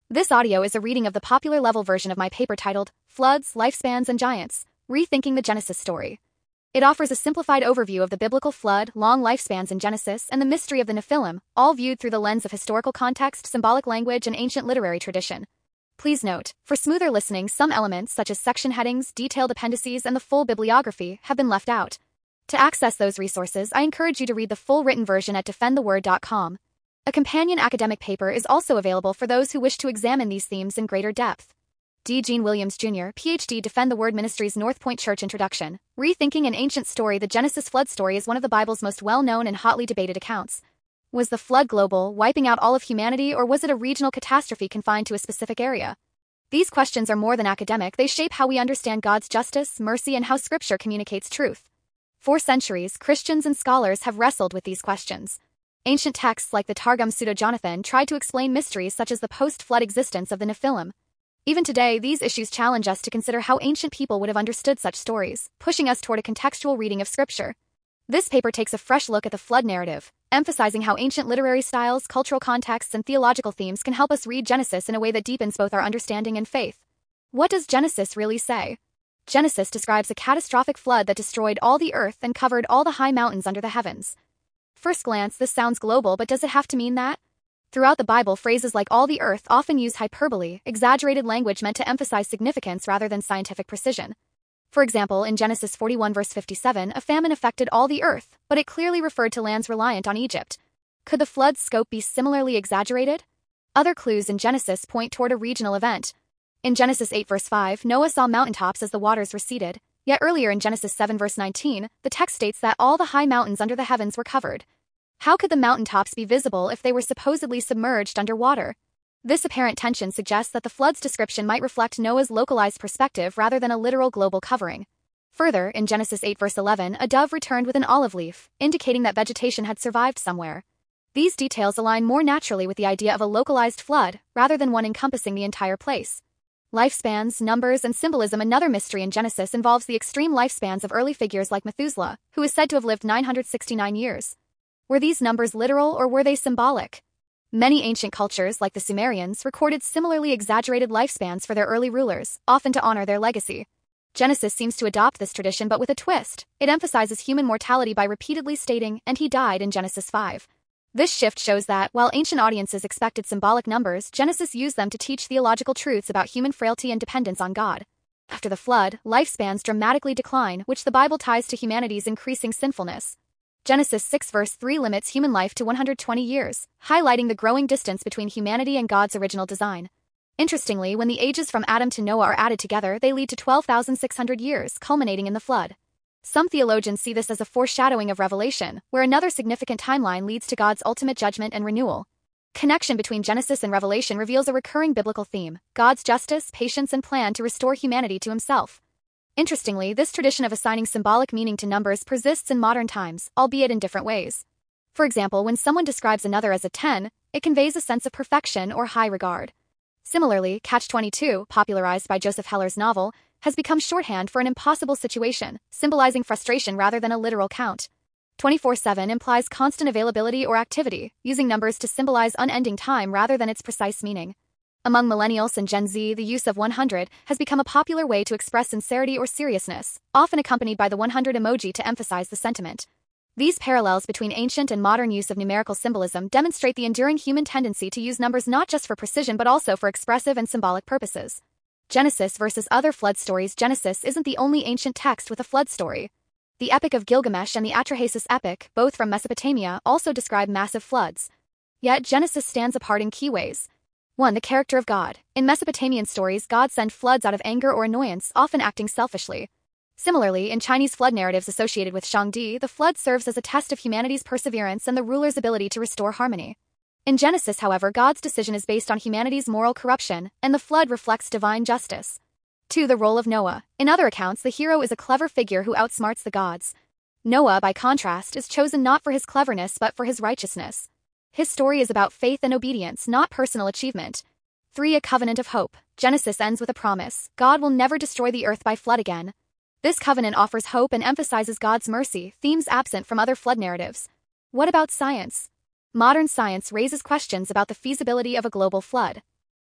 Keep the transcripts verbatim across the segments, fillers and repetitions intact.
This audio is a reading of the popular level version of my paper titled, Floods, Lifespans, and Giants, Rethinking the Genesis Story. It offers a simplified overview of the biblical flood, long lifespans in Genesis, and the mystery of the Nephilim, all viewed through the lens of historical context, symbolic language, and ancient literary tradition. Please note, for smoother listening, some elements such as section headings, detailed appendices, and the full bibliography have been left out. To access those resources, I encourage you to read the full written version at defend the word dot com. A companion academic paper is also available for those who wish to examine these themes in greater depth. D. Gene Williams, Junior, P H D Defend the Word Ministries North Point Church Introduction. Rethinking an Ancient Story. The Genesis flood story is one of the Bible's most well-known and hotly debated accounts. Was the flood global, wiping out all of humanity, or was it a regional catastrophe confined to a specific area? These questions are more than academic. They shape how we understand God's justice, mercy, and how Scripture communicates truth. For centuries, Christians and scholars have wrestled with these questions. Ancient texts like the Targum Pseudo-Jonathan tried to explain mysteries such as the post-flood existence of the Nephilim. Even today, these issues challenge us to consider how ancient people would have understood such stories, pushing us toward a contextual reading of Scripture. This paper takes a fresh look at the flood narrative, emphasizing how ancient literary styles, cultural contexts, and theological themes can help us read Genesis in a way that deepens both our understanding and faith. What does Genesis really say? Genesis describes a catastrophic flood that destroyed all the earth and covered all the high mountains under the heavens. First glance, this sounds global, but does it have to mean that? Throughout the Bible, phrases like all the earth often use hyperbole, exaggerated language meant to emphasize significance rather than scientific precision. For example, in Genesis forty-one verse fifty-seven, a famine affected all the earth, but it clearly referred to lands reliant on Egypt. Could the flood's scope be similarly exaggerated? Other clues in Genesis point toward a regional event. In Genesis eight verse five, Noah saw mountaintops as the waters receded. Yet earlier in Genesis seven verse nineteen, the text states that all the high mountains under the heavens were covered. How could the mountaintops be visible if they were supposedly submerged underwater? This apparent tension suggests that the flood's description might reflect Noah's localized perspective rather than a literal global covering. Further, in Genesis eight verse eleven, a dove returned with an olive leaf, indicating that vegetation had survived somewhere. These details align more naturally with the idea of a localized flood, rather than one encompassing the entire place. Lifespans, numbers, and symbolism. Another mystery in Genesis involves the extreme lifespans of early figures like Methuselah, who is said to have lived nine hundred sixty-nine years. Were these numbers literal or were they symbolic? Many ancient cultures, like the Sumerians, recorded similarly exaggerated lifespans for their early rulers, often to honor their legacy. Genesis seems to adopt this tradition, but with a twist. It emphasizes human mortality by repeatedly stating, "and he died" in Genesis five. This shift shows that, while ancient audiences expected symbolic numbers, Genesis used them to teach theological truths about human frailty and dependence on God. After the flood, lifespans dramatically decline, which the Bible ties to humanity's increasing sinfulness. Genesis six verse three limits human life to one hundred twenty years, highlighting the growing distance between humanity and God's original design. Interestingly, when the ages from Adam to Noah are added together, they lead to twelve thousand six hundred years, culminating in the flood. Some theologians see this as a foreshadowing of Revelation, where another significant timeline leads to God's ultimate judgment and renewal. Connection between Genesis and Revelation reveals a recurring biblical theme: God's justice, patience, and plan to restore humanity to himself. Interestingly, this tradition of assigning symbolic meaning to numbers persists in modern times, albeit in different ways. For example, when someone describes another as a ten, it conveys a sense of perfection or high regard. Similarly, catch twenty-two, popularized by Joseph Heller's novel, has become shorthand for an impossible situation, symbolizing frustration rather than a literal count. twenty-four seven implies constant availability or activity, using numbers to symbolize unending time rather than its precise meaning. Among millennials and Gen Z, the use of one hundred has become a popular way to express sincerity or seriousness, often accompanied by the one hundred emoji to emphasize the sentiment. These parallels between ancient and modern use of numerical symbolism demonstrate the enduring human tendency to use numbers not just for precision but also for expressive and symbolic purposes. Genesis versus other flood stories. Genesis isn't the only ancient text with a flood story. The Epic of Gilgamesh and the Atrahasis epic, both from Mesopotamia, also describe massive floods. Yet Genesis stands apart in key ways. one. The character of God. In Mesopotamian stories, God sent floods out of anger or annoyance, often acting selfishly. Similarly, in Chinese flood narratives associated with Shangdi, the flood serves as a test of humanity's perseverance and the ruler's ability to restore harmony. In Genesis, however, God's decision is based on humanity's moral corruption, and the flood reflects divine justice. two. The role of Noah. In other accounts, the hero is a clever figure who outsmarts the gods. Noah, by contrast, is chosen not for his cleverness but for his righteousness. His story is about faith and obedience, not personal achievement. three. A covenant of hope. Genesis ends with a promise: God will never destroy the earth by flood again. This covenant offers hope and emphasizes God's mercy, themes absent from other flood narratives. What about science? Modern science raises questions about the feasibility of a global flood.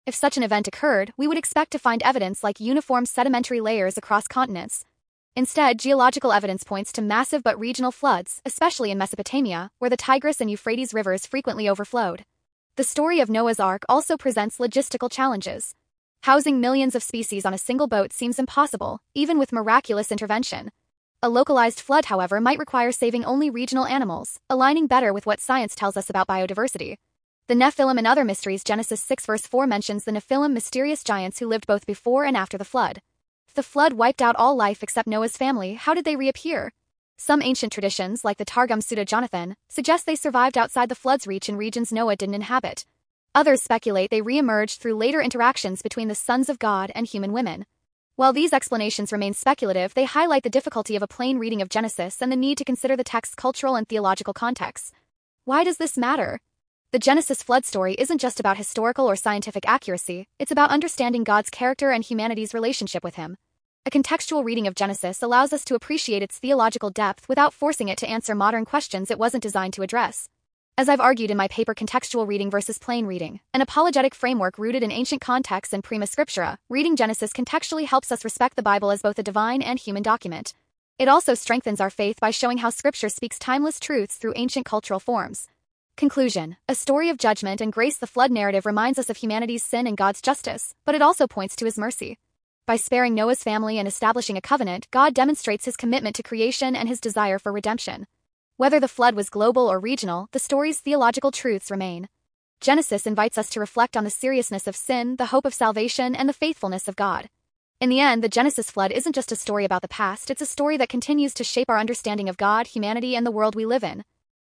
If such an event occurred, we would expect to find evidence like uniform sedimentary layers across continents. Instead, geological evidence points to massive but regional floods, especially in Mesopotamia, where the Tigris and Euphrates rivers frequently overflowed. The story of Noah's Ark also presents logistical challenges. Housing millions of species on a single boat seems impossible, even with miraculous intervention. A localized flood, however, might require saving only regional animals, aligning better with what science tells us about biodiversity. The Nephilim and other mysteries. Genesis six verse four mentions the Nephilim, mysterious giants who lived both before and after the flood. If the flood wiped out all life except Noah's family, how did they reappear? Some ancient traditions, like the Targum Pseudo Jonathan, suggest they survived outside the flood's reach in regions Noah didn't inhabit. Others speculate they re-emerged through later interactions between the sons of God and human women. While these explanations remain speculative, they highlight the difficulty of a plain reading of Genesis and the need to consider the text's cultural and theological contexts. Why does this matter? The Genesis flood story isn't just about historical or scientific accuracy, it's about understanding God's character and humanity's relationship with him. A contextual reading of Genesis allows us to appreciate its theological depth without forcing it to answer modern questions it wasn't designed to address. As I've argued in my paper Contextual Reading versus Plain Reading, an apologetic framework rooted in ancient contexts and prima scriptura, reading Genesis contextually helps us respect the Bible as both a divine and human document. It also strengthens our faith by showing how Scripture speaks timeless truths through ancient cultural forms. Conclusion: a story of judgment and grace. The flood narrative reminds us of humanity's sin and God's justice, but it also points to his mercy. By sparing Noah's family and establishing a covenant, God demonstrates his commitment to creation and his desire for redemption. Whether the flood was global or regional, the story's theological truths remain. Genesis invites us to reflect on the seriousness of sin, the hope of salvation, and the faithfulness of God. In the end, the Genesis flood isn't just a story about the past, it's a story that continues to shape our understanding of God, humanity, and the world we live in.